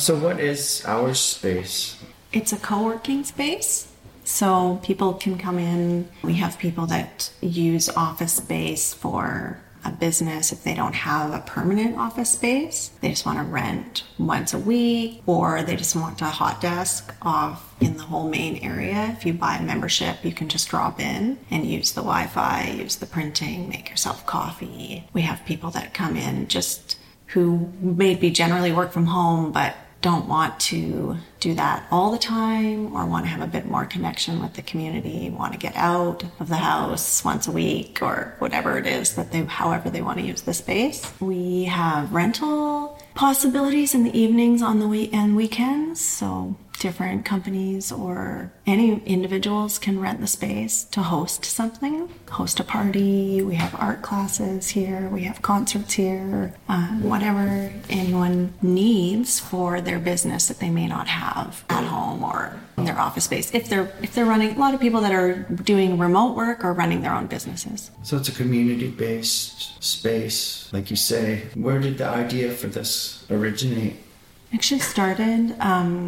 So what is our space? It's a co-working space. So people can come in. We have people that use office space for a business if they don't have a permanent office space. They just want to rent once a week, or they just want a hot desk off in the whole main area. If you buy a membership, you can just drop in and use the Wi-Fi, use the printing, make yourself coffee. We have people that come in just who maybe generally work from home, but don't want to do that all the time, or want to have a bit more connection with the community, want to get out of the house once a week, or whatever it is that however they want to use the space. We have rental possibilities in the evenings on the and weekends. So different companies or any individuals can rent the space to host something, host a party. We have art classes here, we have concerts here, whatever anyone needs for their business that they may not have at home or in their office space. If they're running, a lot of people that are doing remote work are running their own businesses. So it's a community-based space, like you say. Where did the idea for this originate? Actually started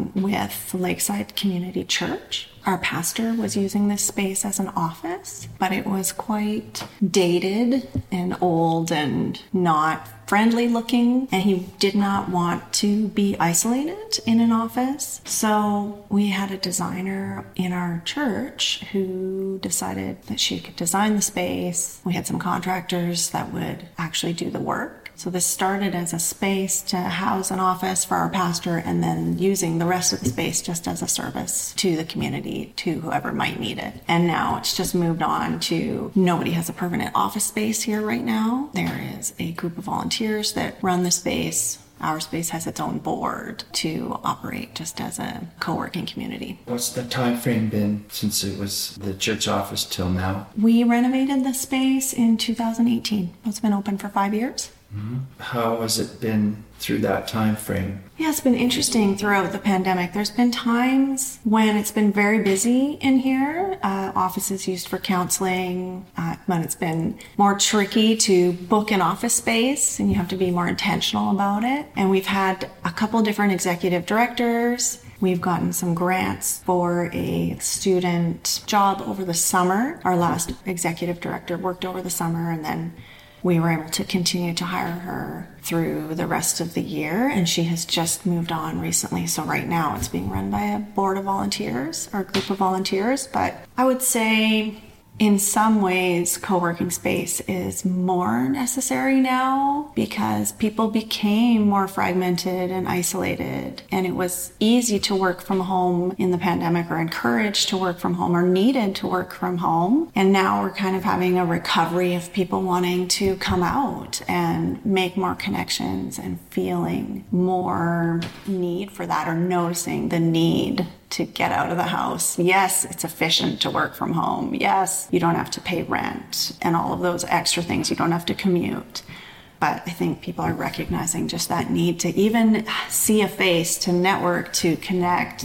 with Lakeside Community Church. Our pastor was using this space as an office, but it was quite dated and old and not friendly looking, and he did not want to be isolated in an office. So we had a designer in our church who decided that she could design the space. We had some contractors that would actually do the work. So this started as a space to house an office for our pastor, and then using the rest of the space just as a service to the community, to whoever might need it. And now it's just moved on to nobody has a permanent office space here right now. There is a group of volunteers that run the space. Our space has its own board to operate just as a co-working community. What's the time frame been since it was the church office till now? We renovated the space in 2018. It's been open for 5 years. Mm-hmm. How has it been through that time frame? Yeah, it's been interesting throughout the pandemic. There's been times when it's been very busy in here, offices used for counseling, when it's been more tricky to book an office space and you have to be more intentional about it. And we've had a couple different executive directors. We've gotten some grants for a student job over the summer. Our last executive director worked over the summer, and then we were able to continue to hire her through the rest of the year, and she has just moved on recently. So right now it's being run by a board of volunteers, or a group of volunteers. But I would say in some ways, co-working space is more necessary now because people became more fragmented and isolated, and it was easy to work from home in the pandemic, or encouraged to work from home, or needed to work from home. And now we're kind of having a recovery of people wanting to come out and make more connections and feeling more need for that, or noticing the need to get out of the house. Yes, it's efficient to work from home. Yes, you don't have to pay rent and all of those extra things. You don't have to commute. But I think people are recognizing just that need to even see a face, to network, to connect,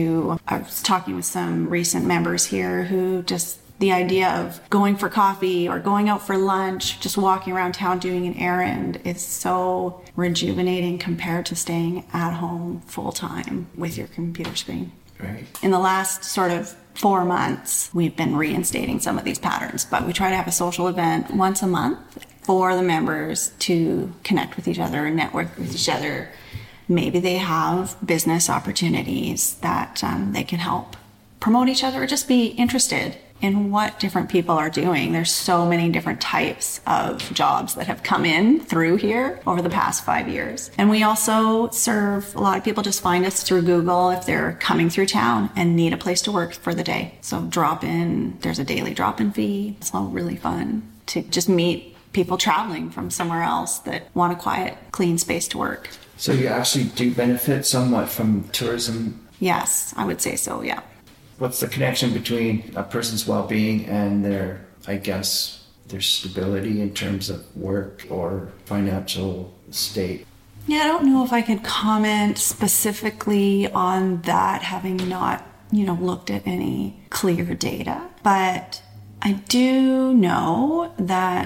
I was talking with some recent members here who just, the idea of going for coffee or going out for lunch, just walking around town doing an errand is so rejuvenating compared to staying at home full time with your computer screen. Right. In the last sort of 4 months, we've been reinstating some of these patterns, but we try to have a social event once a month for the members to connect with each other and network with each other. Maybe they have business opportunities that they can help promote each other, or just be interested in what different people are doing. There's so many different types of jobs that have come in through here over the past 5 years. And we also serve, a lot of people just find us through Google if they're coming through town and need a place to work for the day. So drop in, there's a daily drop-in fee. It's all really fun to just meet people traveling from somewhere else that want a quiet, clean space to work. So you actually do benefit somewhat from tourism? Yes, I would say so, yeah. What's the connection between a person's well-being and their stability in terms of work or financial state? Yeah, I don't know if I could comment specifically on that, having not, looked at any clear data. But I do know that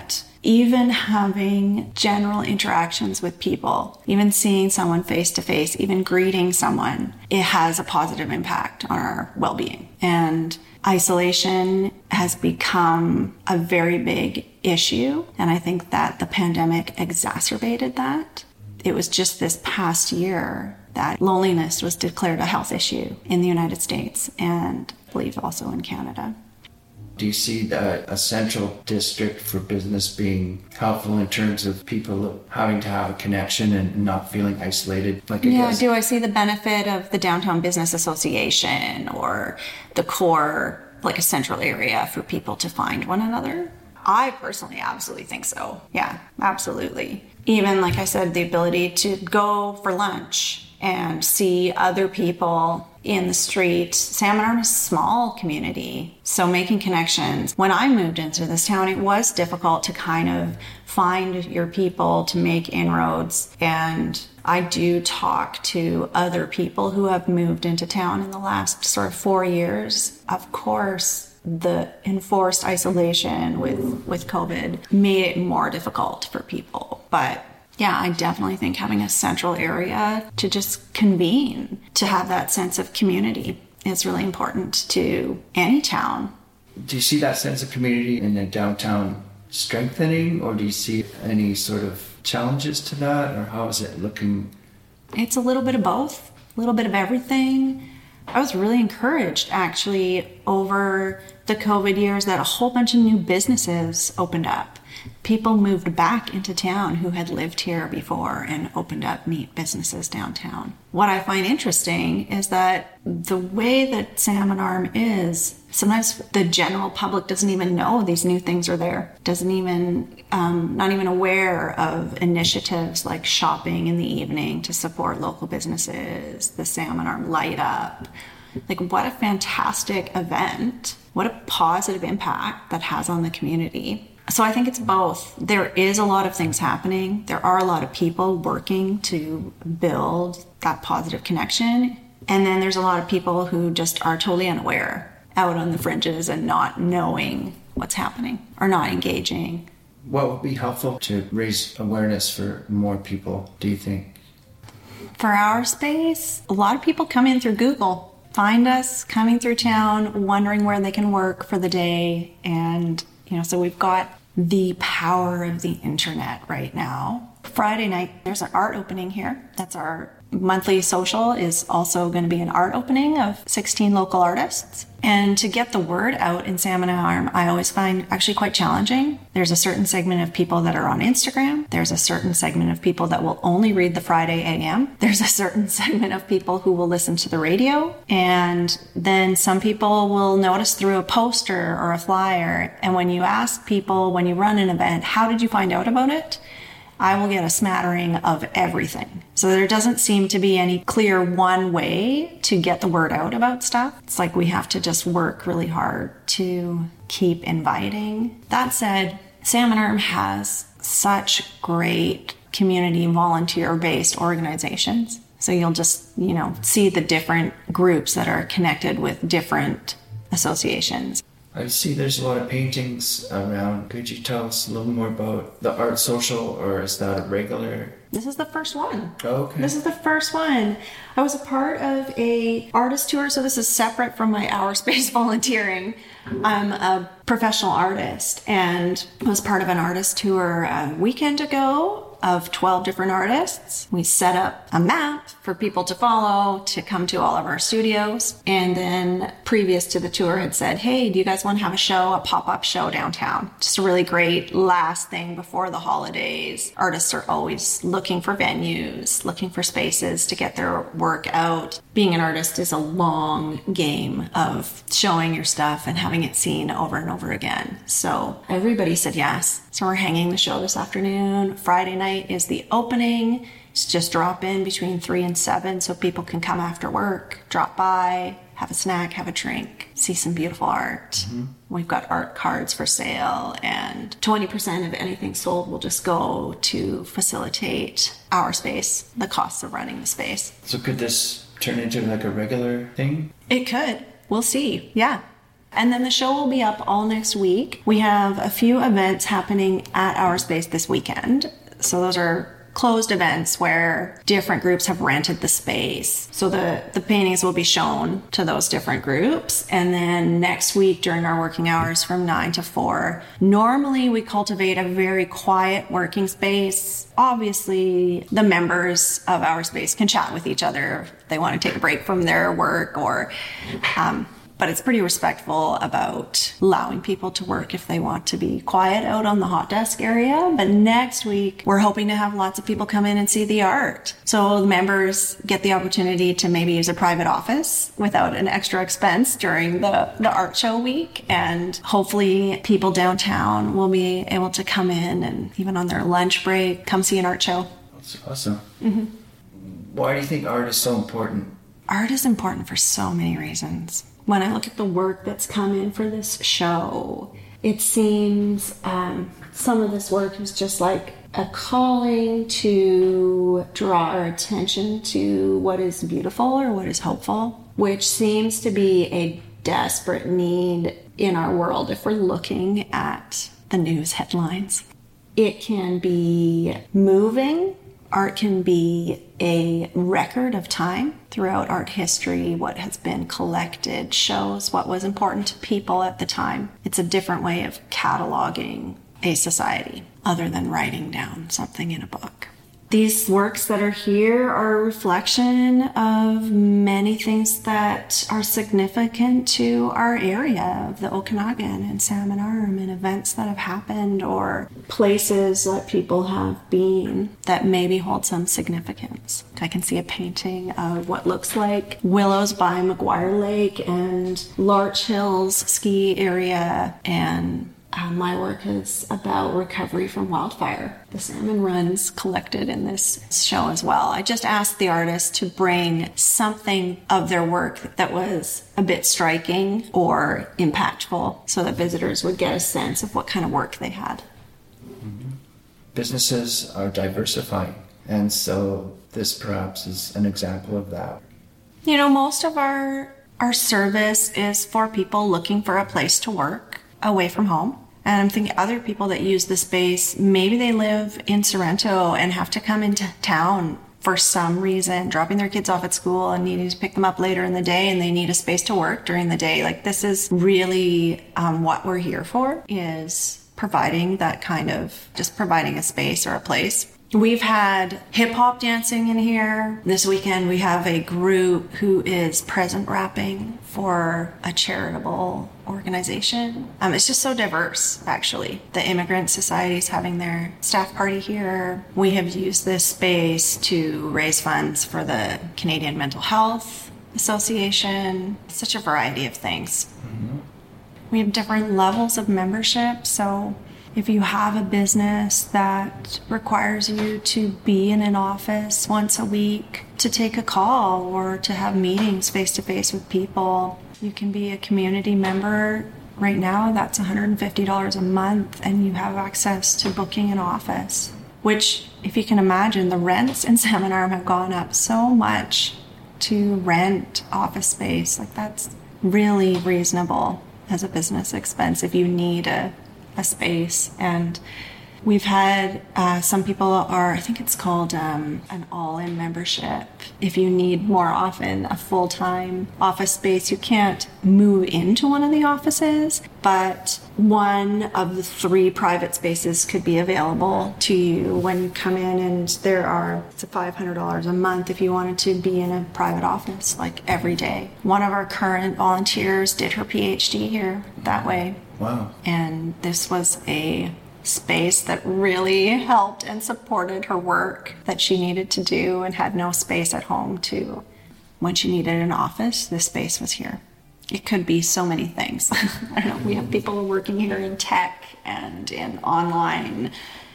even having general interactions with people, even seeing someone face to face, even greeting someone, it has a positive impact on our well-being. And isolation has become a very big issue. And I think that the pandemic exacerbated that. It was just this past year that loneliness was declared a health issue in the United States and I believe also in Canada. Do you see that a central district for business being helpful in terms of people having to have a connection and not feeling isolated? Do I see the benefit of the Downtown Business Association or the core, like a central area for people to find one another? I personally absolutely think so. Yeah, absolutely. Even, like I said, the ability to go for lunch and see other people in the street. Salmon Arm is a small community, so making connections. When I moved into this town, it was difficult to kind of find your people, to make inroads. And I do talk to other people who have moved into town in the last sort of 4 years. Of course, the enforced isolation with COVID made it more difficult for people. But yeah, I definitely think having a central area to just convene, to have that sense of community is really important to any town. Do you see that sense of community in the downtown strengthening, or do you see any sort of challenges to that, or how is it looking? It's a little bit of both, a little bit of everything. I was really encouraged actually over the COVID years that a whole bunch of new businesses opened up. People moved back into town who had lived here before and opened up neat businesses downtown. What I find interesting is that the way that Salmon Arm is, sometimes the general public doesn't even know these new things are there. Doesn't even, not even aware of initiatives like shopping in the evening to support local businesses, the Salmon Arm Light Up. Like, what a fantastic event. What a positive impact that has on the community. So I think it's both. There is a lot of things happening. There are a lot of people working to build that positive connection. And then there's a lot of people who just are totally unaware, out on the fringes and not knowing what's happening or not engaging. What would be helpful to raise awareness for more people, do you think? For our space, a lot of people come in through Google. Find us coming through town, wondering where they can work for the day. And, so we've got the power of the internet right now. Friday night, there's an art opening here. That's our monthly social, is also going to be an art opening of 16 local artists. And to get the word out in Salmon Arm, I always find actually quite challenging. There's a certain segment of people that are on Instagram. There's a certain segment of people that will only read the Friday AM. There's a certain segment of people who will listen to the radio. And then some people will notice through a poster or a flyer. And when you ask people, when you run an event, how did you find out about it? I will get a smattering of everything. So there doesn't seem to be any clear one way to get the word out about stuff. It's like we have to just work really hard to keep inviting. That said, Salmon Arm has such great community volunteer-based organizations. So you'll just, see the different groups that are connected with different associations. I see there's a lot of paintings around. Could you tell us a little more about the art social, or is that a regular? This is the first one. Oh, okay. This is the first one. I was a part of a artist tour, so this is separate from my Our Space volunteering. I'm a professional artist and was part of an artist tour a weekend ago of 12 different artists. We set up a map for people to follow to come to all of our studios. And then previous to the tour had said, hey, do you guys want to have a pop-up show downtown? Just a really great last thing before the holidays. Artists are always looking for venues, looking for spaces to get their work out. Being an artist is a long game of showing your stuff and having it seen over and over again. So everybody said yes. So we're hanging the show this afternoon. Friday night is the opening. Just drop in between 3 and 7 so people can come after work, drop by, have a snack, have a drink, see some beautiful art. Mm-hmm. We've got art cards for sale, and 20% of anything sold will just go to facilitate Our Space, the costs of running the space. So could this turn into like a regular thing? It could. We'll see. Yeah. And then the show will be up all next week. We have a few events happening at Our Space this weekend. So those are closed events where different groups have rented the space. So the paintings will be shown to those different groups. And then next week during our working hours from 9 to 4, normally we cultivate a very quiet working space. Obviously, the members of Our Space can chat with each other if they want to take a break from their work or but it's pretty respectful about allowing people to work if they want to be quiet out on the hot desk area. But next week, we're hoping to have lots of people come in and see the art. So the members get the opportunity to maybe use a private office without an extra expense during the art show week. And hopefully people downtown will be able to come in and even on their lunch break, come see an art show. That's awesome. Mm-hmm. Why do you think art is so important? Art is important for so many reasons. When I look at the work that's come in for this show, it seems some of this work is just like a calling to draw our attention to what is beautiful or what is hopeful, which seems to be a desperate need in our world if we're looking at the news headlines. It can be moving. Art can be a record of time throughout art history. What has been collected shows what was important to people at the time. It's a different way of cataloging a society other than writing down something in a book. These works that are here are a reflection of many things that are significant to our area of the Okanagan and Salmon Arm, and events that have happened or places that people have been that maybe hold some significance. I can see a painting of what looks like willows by McGuire Lake and Larch Hills ski area, and my work is about recovery from wildfire. The salmon runs collected in this show as well. I just asked the artist to bring something of their work that was a bit striking or impactful so that visitors would get a sense of what kind of work they had. Mm-hmm. Businesses are diversifying, and so this perhaps is an example of that. You know, most of our service is for people looking for a place to work away from home. And I'm thinking other people that use the space, maybe they live in Sorrento and have to come into town for some reason, dropping their kids off at school and needing to pick them up later in the day, and they need a space to work during the day. Like, this is really what we're here for, is providing that kind of, just providing a space or a place. We've had hip-hop dancing in here. This weekend we have a group who is present wrapping for a charitable organization. It's just so diverse, actually. The Immigrant Society is having their staff party here. We have used this space to raise funds for the Canadian Mental Health Association. Such a variety of things. Mm-hmm. We have different levels of membership, so if you have a business that requires you to be in an office once a week to take a call or to have meetings face-to-face with people, you can be a community member. Right now, that's $150 a month, and you have access to booking an office, which, if you can imagine, the rents in Salmon Arm have gone up so much to rent office space. Like, that's really reasonable as a business expense if you need a space. And we've had some people are, I think it's called an all-in membership. If you need more often a full-time office space, you can't move into one of the offices, but one of the 3 private spaces could be available to you when you come in, and it's $500 a month if you wanted to be in a private office like every day. One of our current volunteers did her PhD here that way. Wow. And this was a space that really helped and supported her work that she needed to do and had no space at home to. When she needed an office, this space was here. It could be so many things. I don't know. We have people working here in tech and in online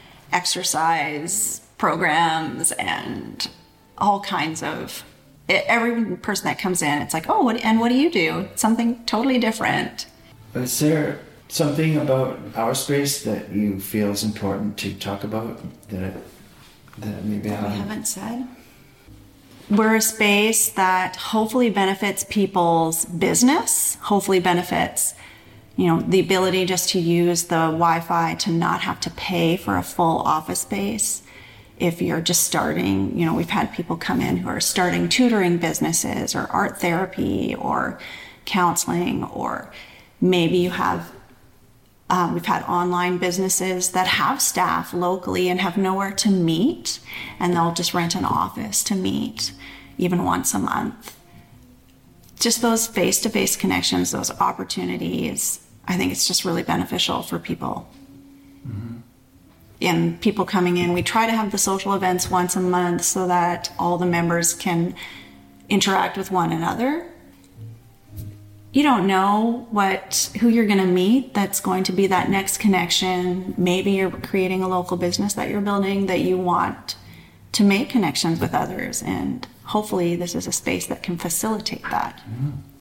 exercise programs and all kinds of. Every person that comes in, it's like, oh, what do you do? Something totally different. Is there something about Our Space that you feel is important to talk about that maybe I haven't said? We're a space that hopefully benefits people's business, hopefully benefits The ability just to use the Wi-Fi to not have to pay for a full office space. If you're just starting, we've had people come in who are starting tutoring businesses or art therapy or counseling, or maybe you have, we've had online businesses that have staff locally and have nowhere to meet, and they'll just rent an office to meet even once a month. Just those face-to-face connections, those opportunities, I think it's just really beneficial for people. Mm-hmm. And people coming in, we try to have the social events once a month so that all the members can interact with one another. You don't know who you're going to meet that's going to be that next connection. Maybe you're creating a local business that you're building that you want to make connections with others, and hopefully this is a space that can facilitate that. Mm-hmm.